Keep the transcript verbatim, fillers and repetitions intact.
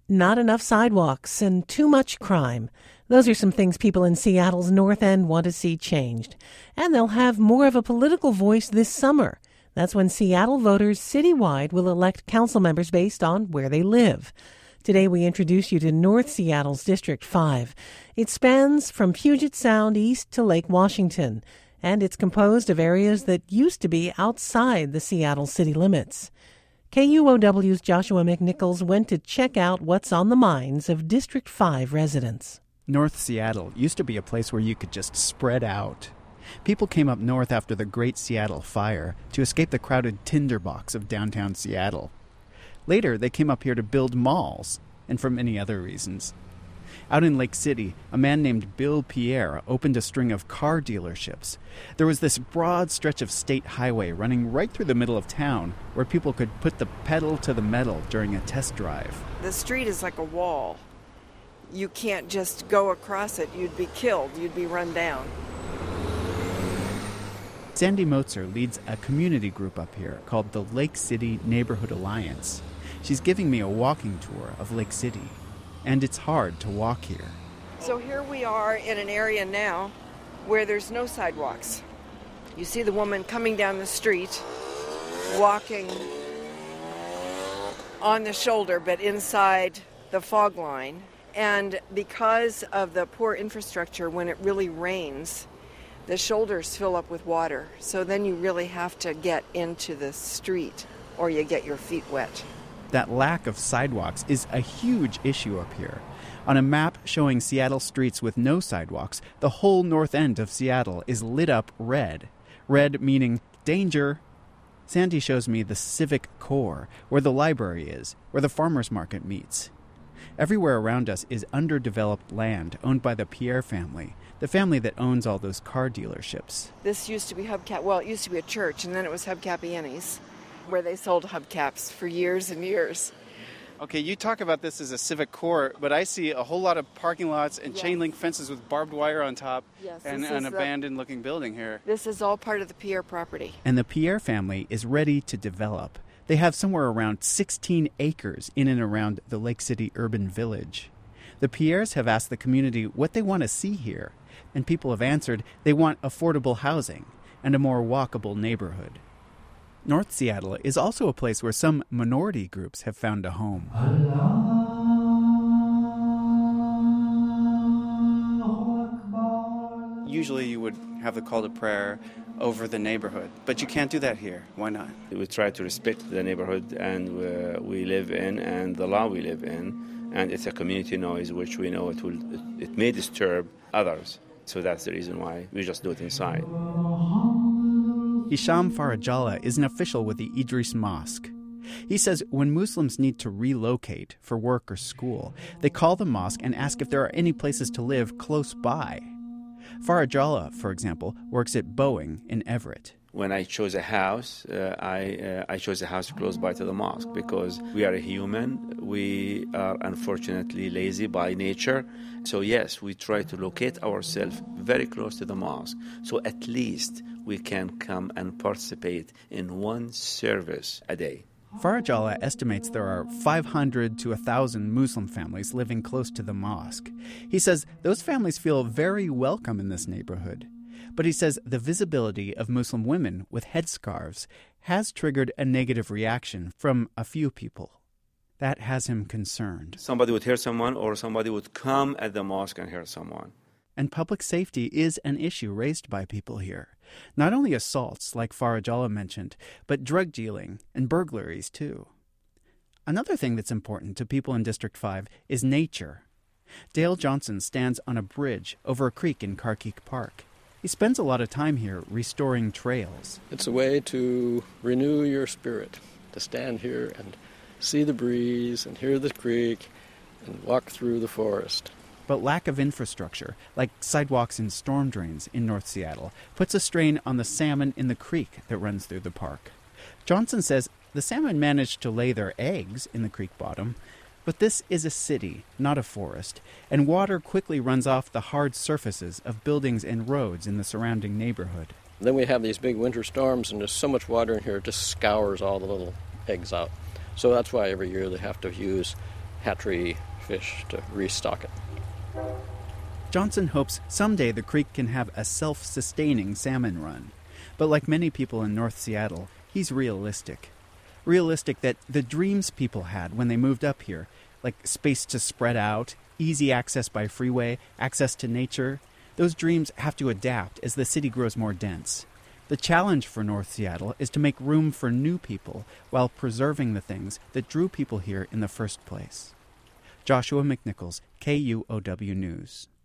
Not enough sidewalks and too much crime. Those are some things people in Seattle's North End want to see changed. And they'll have more of a political voice this summer. That's when Seattle voters citywide will elect council members based on where they live. Today we introduce you to North Seattle's District five. It spans from Puget Sound east to Lake Washington, and it's composed of areas that used to be outside the Seattle city limits. K U O W's Joshua McNichols went to check out what's on the minds of District five residents. North Seattle used to be a place where you could just spread out. People came up north after the Great Seattle Fire to escape the crowded tinderbox of downtown Seattle. Later, they came up here to build malls, and for many other reasons. Out in Lake City, a man named Bill Pierre opened a string of car dealerships. There was this broad stretch of state highway running right through the middle of town where people could put the pedal to the metal during a test drive. The street is like a wall. You can't just go across it. You'd be killed. You'd be run down. Sandy Motzer leads a community group up here called the Lake City Neighborhood Alliance. She's giving me a walking tour of Lake City. And it's hard to walk here. So here we are in an area now where there's no sidewalks. You see the woman coming down the street, walking on the shoulder, but inside the fog line. And because of the poor infrastructure, when it really rains, the shoulders fill up with water. So then you really have to get into the street or you get your feet wet. That lack of sidewalks is a huge issue up here. On a map showing Seattle streets with no sidewalks, the whole north end of Seattle is lit up red. Red meaning danger. Sandy shows me the civic core, where the library is, where the farmers market meets. Everywhere around us is underdeveloped land owned by the Pierre family, the family that owns all those car dealerships. This used to be Hubcap. Well, it used to be a church, and then it was Hubcap Annie's, where they sold hubcaps for years and years. Okay, you talk about this as a civic core, but I see a whole lot of parking lots and yes. chain link fences with barbed wire on top yes, and an abandoned-looking building here. This is all part of the Pierre property. And the Pierre family is ready to develop. They have somewhere around sixteen acres in and around the Lake City urban village. The Pierres have asked the community what they want to see here, and people have answered they want affordable housing and a more walkable neighborhood. North Seattle is also a place where some minority groups have found a home. Usually you would have the call to prayer over the neighborhood, but you can't do that here. Why not? We try to respect the neighborhood and uh, we live in and the law we live in, and it's a community noise which we know it will it may disturb others. So that's the reason why we just do it inside. Hisham Farajalla is an official with the Idris Mosque. He says when Muslims need to relocate for work or school, they call the mosque and ask if there are any places to live close by. Farajalla, for example, works at Boeing in Everett. When I chose a house, uh, I uh, I chose a house close by to the mosque because we are a human. We are unfortunately lazy by nature. So yes, we try to locate ourselves very close to the mosque. So at least we can come and participate in one service a day. Farajalla estimates there are five hundred to one thousand Muslim families living close to the mosque. He says those families feel very welcome in this neighborhood. But he says the visibility of Muslim women with headscarves has triggered a negative reaction from a few people. That has him concerned. Somebody would hear someone or somebody would come at the mosque and hear someone. And public safety is an issue raised by people here. Not only assaults, like Farajalla mentioned, but drug dealing and burglaries, too. Another thing that's important to people in District five is nature. Dale Johnson stands on a bridge over a creek in Carkeek Park. He spends a lot of time here restoring trails. It's a way to renew your spirit, to stand here and see the breeze and hear the creek and walk through the forest. But lack of infrastructure, like sidewalks and storm drains in North Seattle, puts a strain on the salmon in the creek that runs through the park. Johnson says the salmon manage to lay their eggs in the creek bottom, but this is a city, not a forest, and water quickly runs off the hard surfaces of buildings and roads in the surrounding neighborhood. Then we have these big winter storms, and there's so much water in here, it just scours all the little eggs out. So that's why every year they have to use hatchery fish to restock it. Johnson hopes someday the creek can have a self-sustaining salmon run. But like many people in North Seattle, he's realistic. Realistic that the dreams people had when they moved up here, like space to spread out, easy access by freeway, access to nature, those dreams have to adapt as the city grows more dense. The challenge for North Seattle is to make room for new people while preserving the things that drew people here in the first place. Joshua McNichols, K U O W News.